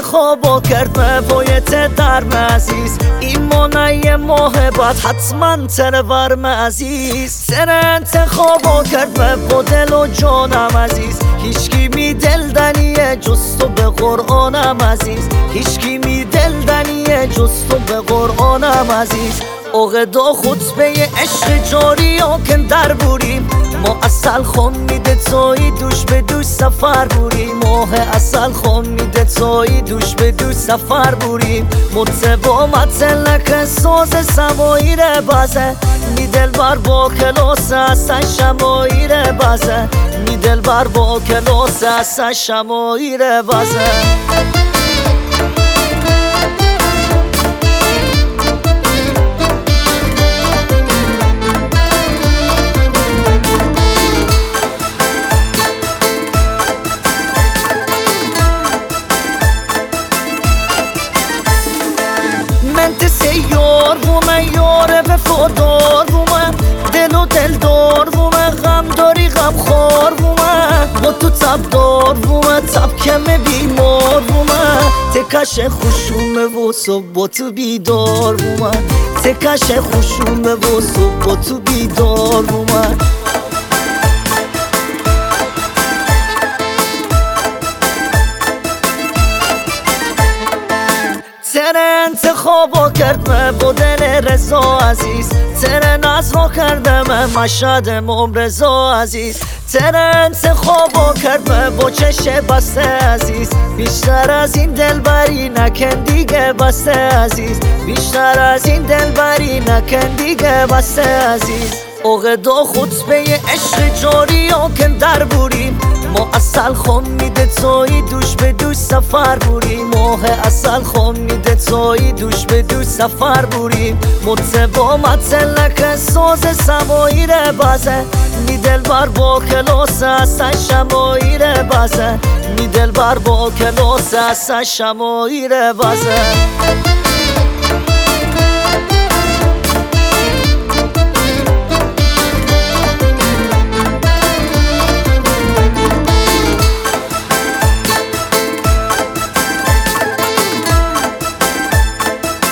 انتخابو کرد موایت درم عزیز این مانعی محبت حتما تره ورم عزیز سر انتخابو کرد با دل و جانم عزیز هیچکی می دل دنیه جز تو به قرآنم عزیز هیچکی می دل دنیه جز تو به قرآنم عزیز عقد و خطبه عشق جاری آکن در بوریم ما اصل خون میده توی دوش به دوش سفر بوریم ماه اصل خون میده توی دوش به دوش سفر بوریم متبا متلک ساز سماییر بازه میدل بر با کلاس اصلا شماییر بازه میدل بر با کلاس اصلا شماییر بازه انت سیار بومه یاره وفادار بومه دل و دلدار بومه غم داری غم خار بومه با تو تب دار بومه تب کمه بیمار بومه تکش خوشومه و صبح با تو بیدار بومه تکش خوشومه و صبح با تو بیدار بومه تر انتخابو کرد با دل رضا عزیز تر نظرو کردم مشهد رضا عزیز تر انتخابو کرد با چش بسته عزیز بیشتر از این دلبری نکن دیگه بسته عزیز بیشتر از این دلبری نکن دیگه بسته عزیز عقد و خطبه عشق جاری آکن در بوریم ما اصل خون میده توی دوش به دوش سفر بوریم ماه اصل خون میده توی دوش به دوش سفر بوریم متبا متلک ساز سماییر بازه میدل بر با کلاس اصلا شماییر بازه میدل بر با کلاس اصلا شماییر بازه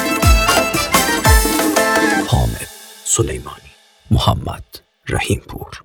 سلیمانی محمد رحیم پور